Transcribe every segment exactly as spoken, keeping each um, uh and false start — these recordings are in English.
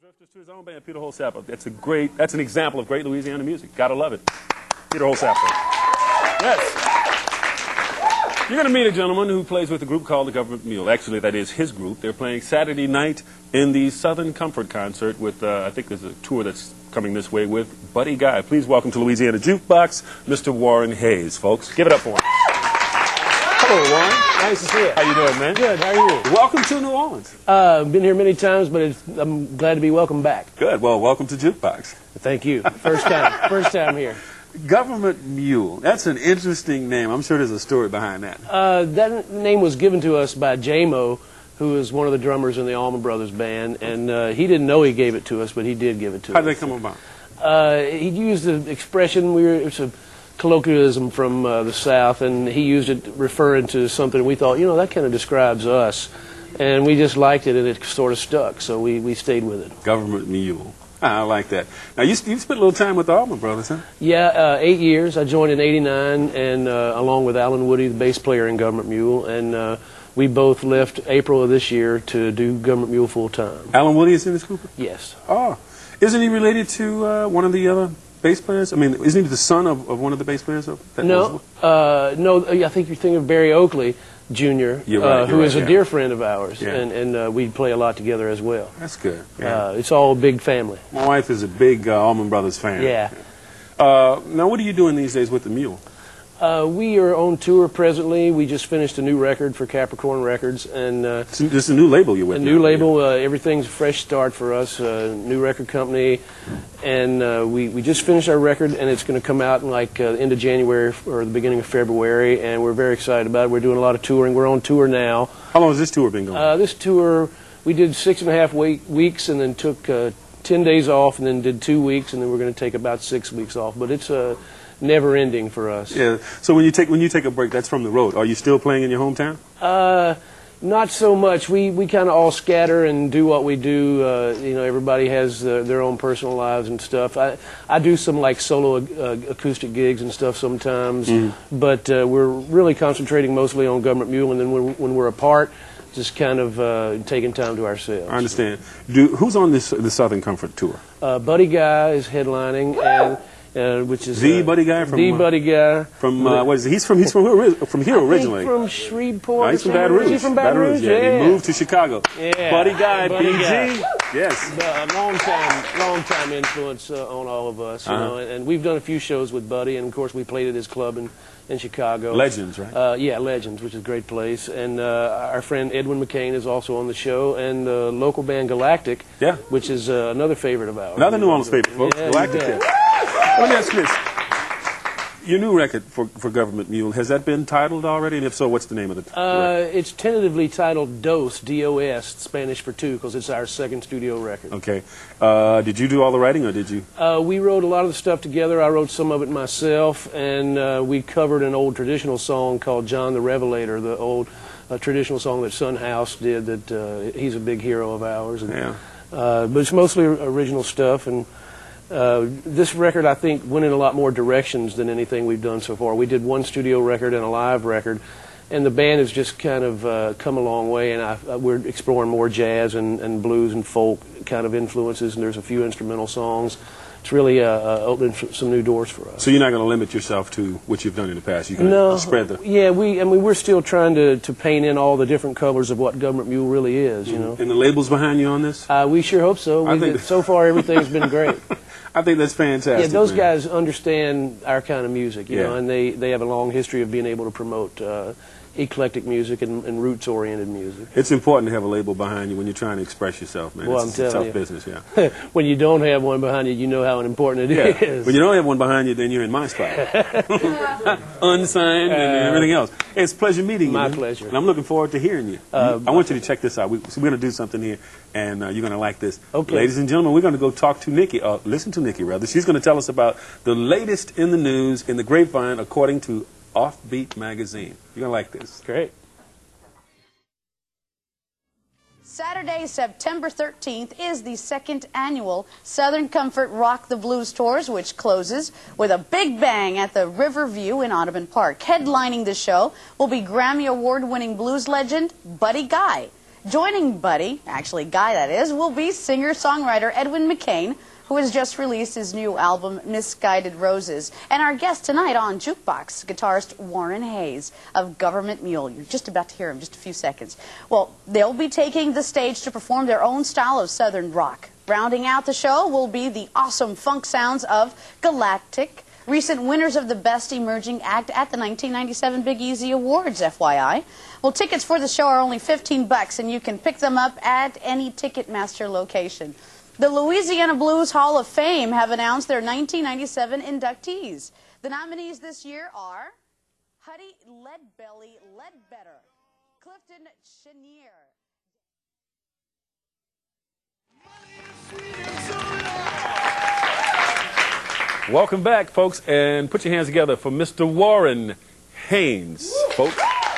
Drifters to his own band, Peter Holsapple. That's a great, that's an example of great Louisiana music. Gotta love it. Peter Holsapple. Yes. You're gonna meet a gentleman who plays with a group called the Government Mule. Actually, that is his group. They're playing Saturday night in the Southern Comfort concert with, uh, I think there's a tour that's coming this way with Buddy Guy. Please welcome to Louisiana Jukebox, Mister Warren Hayes, folks. Give it up for him. Hello, Warren. Nice to see you. How you doing, man? Good. How are you? Welcome to New Orleans. Uh, been here many times, but it's, I'm glad to be welcome back. Good. Well, welcome to Jukebox. Thank you. First time. First time here. Government Mule. That's an interesting name. I'm sure there's a story behind that. Uh, that name was given to us by J-Mo, who is one of the drummers in the Allman Brothers Band, and uh, he didn't know he gave it to us, but he did give it to How us. did they come about? Uh, he used the expression, we were, it's a colloquialism from uh, the South, and he used it referring to something we thought, you know, that kind of describes us. And we just liked it, and it sort of stuck, so we, we stayed with it. Government Mule. I like that. Now, you, you spent a little time with the Allman Brothers, huh? Yeah, uh, eight years. I joined in eighty-nine, and uh, along with Alan Woody, the bass player in Government Mule, and uh, we both left April of this year to do Government Mule full time. Alan Woody is in this group? Yes. Oh. Isn't he related to uh, one of the other bass players? I mean, isn't he the son of, of one of the bass players? Of that no, uh, no. I think you're thinking of Barry Oakley Junior, you're right, uh, you're who right, is a yeah. dear friend of ours, Yeah. and, and uh, we play a lot together as well. That's good. Yeah. Uh, it's all a big family. My wife is a big uh, Allman Brothers fan. Yeah. Uh, now, what are you doing these days with the Mule? Uh, we are on tour presently. We just finished a new record for Capricorn Records, and uh, This is a new label you're with. a now, new label. yeah. Uh, everything's a fresh start for us. Uh, new record company, and uh, we we just finished our record, and it's going to come out in like uh, end of January or the beginning of February, and we're very excited about it. We're doing a lot of touring. We're on tour now. How long has this tour been going? Uh, this tour we did six and a half week, weeks, and then took uh, ten days off, and then did two weeks, and then we're going to take about six weeks off. But it's a uh, never ending for us. Yeah. So when you take when you take a break, that's from the road. Are you still playing in your hometown? Uh, not so much. We we kind of all scatter and do what we do. Uh, you know, everybody has uh, their own personal lives and stuff. I I do some like solo uh, acoustic gigs and stuff sometimes, mm. but uh, we're really concentrating mostly on Government Mule, and then when, when we're apart, just kind of uh, taking time to ourselves. I understand. Do who's on this the Southern Comfort tour? Uh, Buddy Guy is headlining, and. Uh, which is the uh, Buddy Guy from the uh, Buddy Guy from uh, what is it? He's from he's from from here originally. I think from Shreveport. No, he's from Baton Rouge. Is he from Baton Rouge? Yeah. Yeah. He moved to Chicago. Yeah. Buddy Guy, Buddy B G. Guy. Yes. A long time, long time influence uh, on all of us. You uh-huh. know, and, and we've done a few shows with Buddy, and of course we played at his club in in Chicago. Legends, right? Uh, yeah, Legends, which is a great place. And uh, our friend Edwin McCain is also on the show, and the uh, local band Galactic, yeah, which is uh, another favorite of ours. Another New Orleans favorite, folks. Yeah, Galactic. Yeah. Let me ask you this. Your new record for, for Government Mule, has that been titled already? And if so, what's the name of it? Uh, it's tentatively titled Dos, D O S, Spanish for two, because it's our second studio record. Okay. Uh, did you do all the writing, or did you? Uh, we wrote a lot of the stuff together. I wrote some of it myself, and uh, we covered an old traditional song called John the Revelator, the old uh, traditional song that Son House did, that uh, he's a big hero of ours. And, yeah. Uh, but it's mostly original stuff, and Uh, this record, I think, went in a lot more directions than anything we've done so far. We did one studio record and a live record, and the band has just kind of uh, come a long way, and I, I, we're exploring more jazz and, and blues and folk kind of influences, and there's a few instrumental songs. It's really uh, uh, opening some new doors for us. So you're not going to limit yourself to what you've done in the past? You're going to no, spread the... Yeah, we, I mean, we're still trying to, to paint in all the different colors of what Government Mule really is, you know. And the label's behind you on this? Uh, we sure hope so. I We think did, so far, everything's been great. I think that's fantastic. Yeah, those man. guys understand our kind of music, you yeah. know, and they, they have a long history of being able to promote uh, eclectic music and, and roots-oriented music. It's important to have a label behind you when you're trying to express yourself, man. Well, it's, I'm it's a telling tough you. business, yeah. When you don't have one behind you, you know how important it yeah. is. When you don't have one behind you, then you're in my spot. Unsigned and Uh, everything else. Hey, it's a pleasure meeting you. My man. pleasure. And I'm looking forward to hearing you. Uh, I want you to check this out. We, so we're going to do something here, and uh, you're going to like this. Okay. Ladies and gentlemen, we're going to go talk to Nikki. Uh, listen to Nikki, rather. She's going to tell us about the latest in the news in the grapevine, according to Offbeat Magazine. You're going to like this. Great. Saturday, September thirteenth, is the second annual Southern Comfort Rock the Blues Tours, which closes with a big bang at the Riverview in Audubon Park. Headlining the show will be Grammy Award-winning blues legend Buddy Guy. Joining Buddy, actually Guy that is, will be singer-songwriter Edwin McCain, who has just released his new album, Misguided Roses. And our guest tonight on Jukebox, guitarist Warren Hayes of Government Mule. You're just about to hear him in just a few seconds. Well, they'll be taking the stage to perform their own style of Southern rock. Rounding out the show will be the awesome funk sounds of Galactic, recent winners of the Best Emerging Act at the nineteen ninety-seven Big Easy Awards, F Y I. Well, tickets for the show are only fifteen bucks, and you can pick them up at any Ticketmaster location. The Louisiana Blues Hall of Fame have announced their nineteen ninety-seven inductees. The nominees this year are Huddy Leadbelly Ledbetter, Clifton Chenier, Welcome back, folks, and put your hands together for Mister Warren Hayes, folks.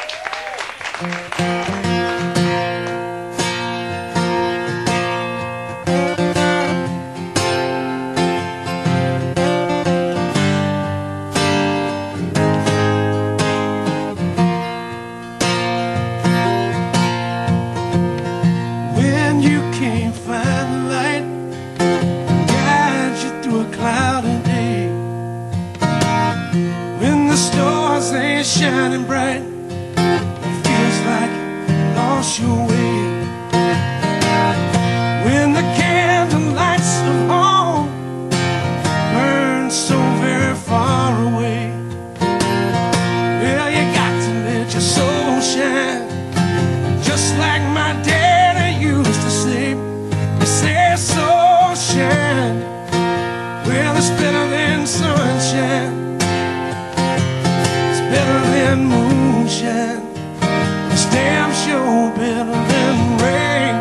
When you can't find the light, guide you through a cloudy day. When the stars ain't shining bright, it feels like you lost your way. When the candle lights of home burn so very far away, well, you got to let your soul shine, just like my daddy used to say. He said, soul shine, well, it's better than sunshine, it's better than moonshine, it's damn sure better than rain.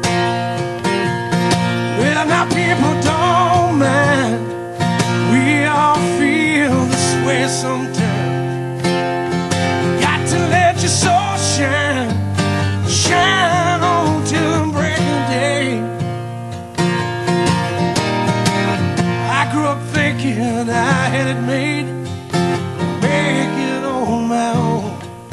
Well, now people don't mind, we all feel this way sometimes. Got to let your soul shine, shine on till the break of day. I grew up thinking I had it made, make it on my own.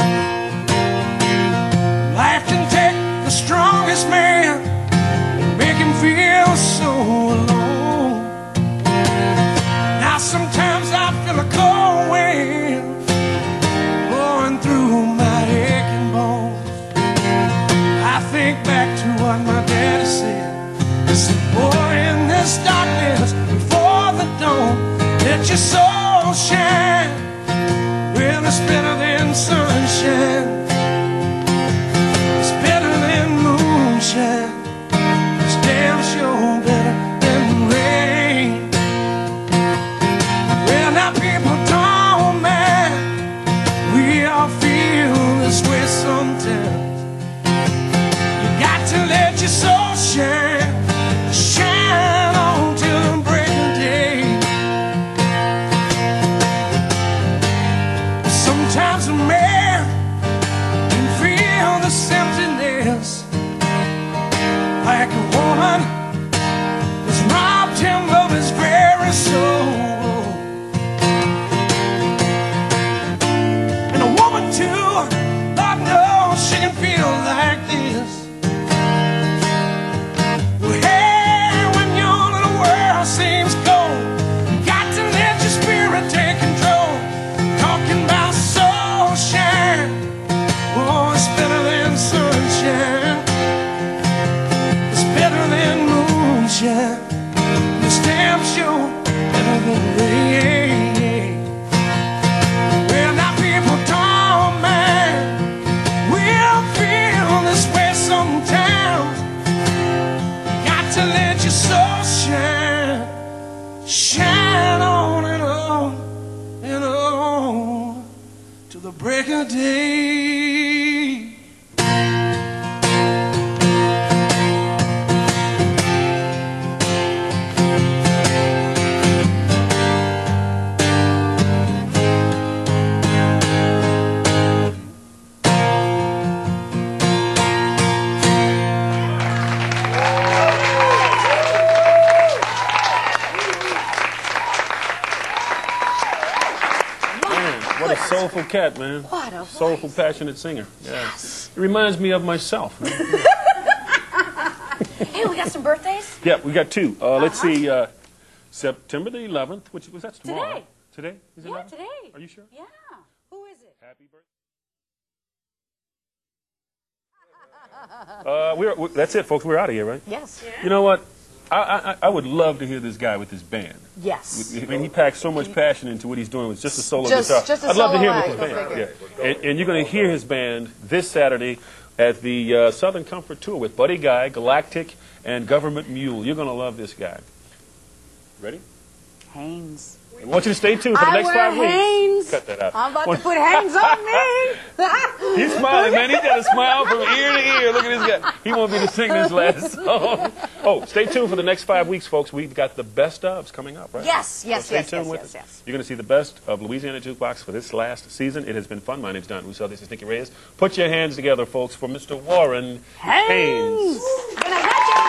Life can take the strongest man and make him feel so alone. Now sometimes I feel a cold wind blowing through my aching bones. I think back to what my daddy said. He said, boy, in this darkness before the dawn, let your soul shine. Well, it's better than sunshine, it's better than moonshine, it's damn sure better than rain. Well, now people don't mind, we all feel this way sometimes. You got to let your soul shine, shine on till the break of day. Sometimes a man can feel this emptiness, like a woman has robbed him of his very soul. And a woman too, Lord knows she can feel like this. Hey, when your little world seems cold, you got to let your spirit take control. Talking about soul shine, oh, it's better than sunshine, it's better than moonshine, it's damn sure better than rain. Well, now people don't mind, we'll feel this way sometimes. Got to let your soul shine, shine on and on and on till the break of day. Man, what a soulful cat, man. What a Soulful, voice. passionate singer. Yeah. Yes. It reminds me of myself. Hey, we got some birthdays? Yeah, we got two. Uh, let's Uh-huh. see. Uh, September the eleventh, which was that's tomorrow. Today. Today? Is it Yeah, eleven? today. Are you sure? Yeah. Who is it? Happy birthday. Uh, we're, we that's it, folks. We're out of here, right? Yes. You know what? I, I, I would love to hear this guy with his band. Yes. I mean, he packs so much passion into what he's doing with just a solo Just- guitar. just a I'd love to solo hear him act, with go his band. figure. Yeah. And, and you're going to hear his band this Saturday at the uh, Southern Comfort Tour with Buddy Guy, Galactic, and Government Mule. You're going to love this guy. Ready? Haynes. I want you to stay tuned for the I next wear five Hanes. weeks. Cut that out. I'm about to put Haynes on me. He's smiling, man. He's got a smile from ear to ear. Look at this guy. He wants me to sing this last song. Oh, stay tuned for the next five weeks, folks. We've got the best ofs coming up, right? Yes, yes, So stay yes, tuned yes, with yes, us. yes. You're going to see the best of Louisiana Jukebox for this last season. It has been fun. My name's Don Russo. This is Nicky Reyes. Put your hands together, folks, for Mister Warren Haynes. Gonna get you.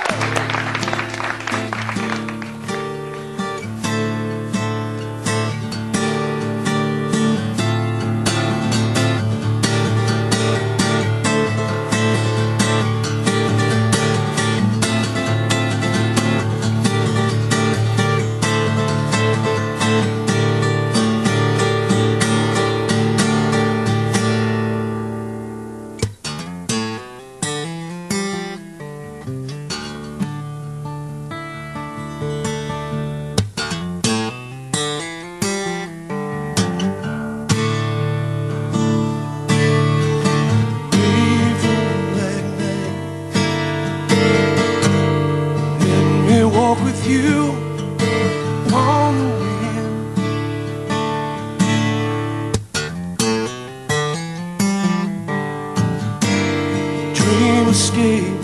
Walk with you on the wind. Dream escape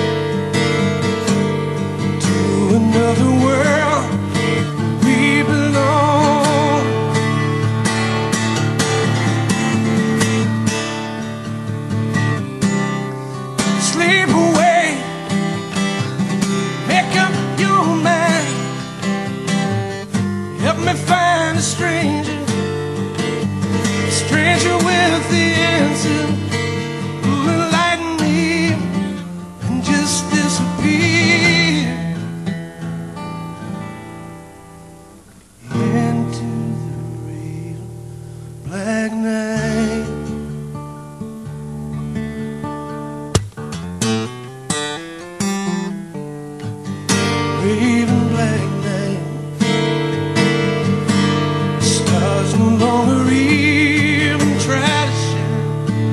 to another world we belong. Sleep away. Make up your mind. Help me find a stranger, a stranger with the answer who will enlighten me and just disappear into the real black night. Raven black night. Stars no longer even try to shine.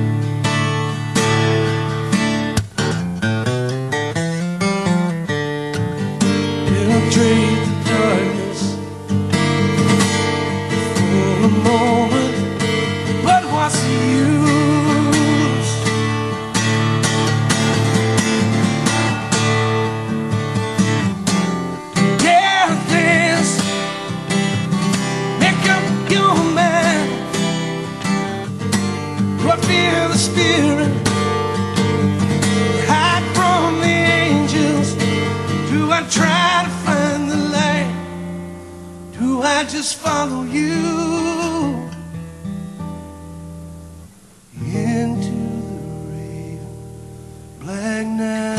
Penetrate the darkness for a moment, but what's the use? Feel the spirit, hide from the angels. Do I try to find the light? Do I just follow you into the real black night?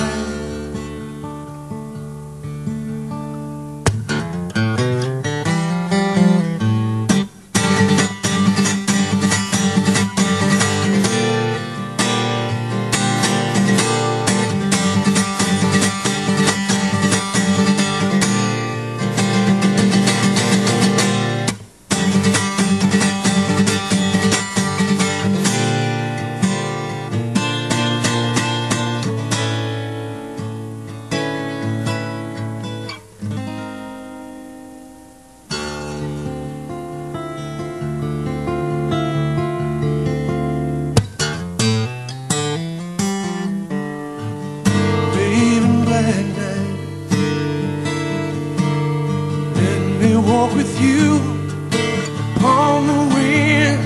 Walk with you upon the wind.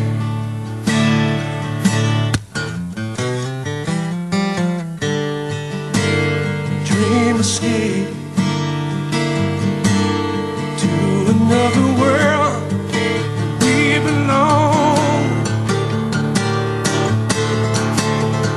Dream escape to another world we belong.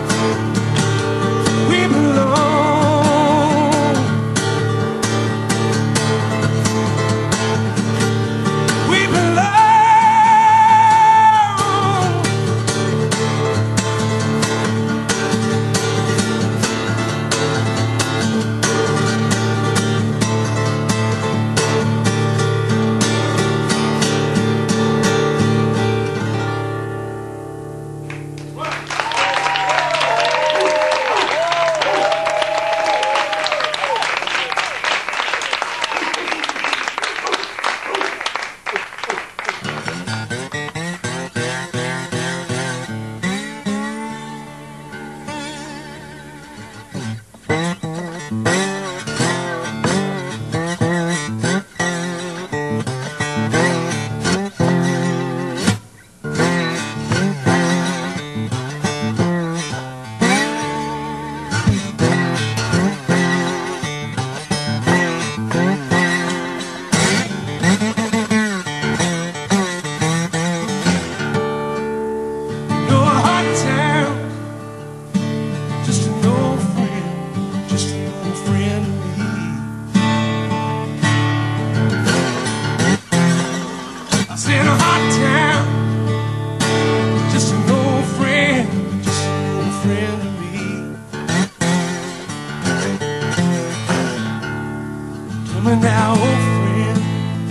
me now, old friend.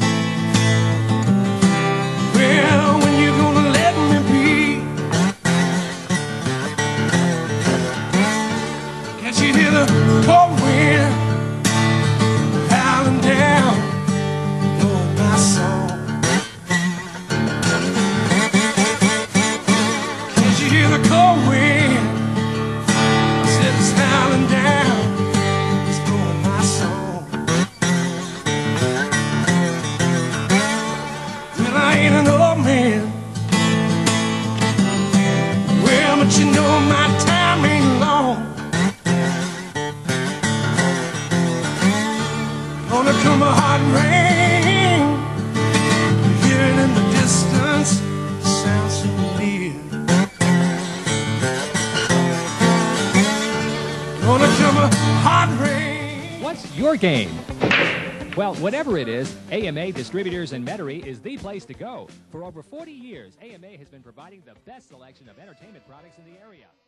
Well, when you gonna let me be? Can't you hear the cold wind howling down on my soul? Can't you hear the cold wind? I said it's howling down, it's blowing my soul. Well, I ain't an old man. Well, but you know my time ain't long. Gonna come a hot rain, hear it in the distance, sounds so near. Gonna come a hot rain. What's your game? Well, whatever it is, A M A Distributors in Metairie is the place to go. For over forty years, A M A has been providing the best selection of entertainment products in the area.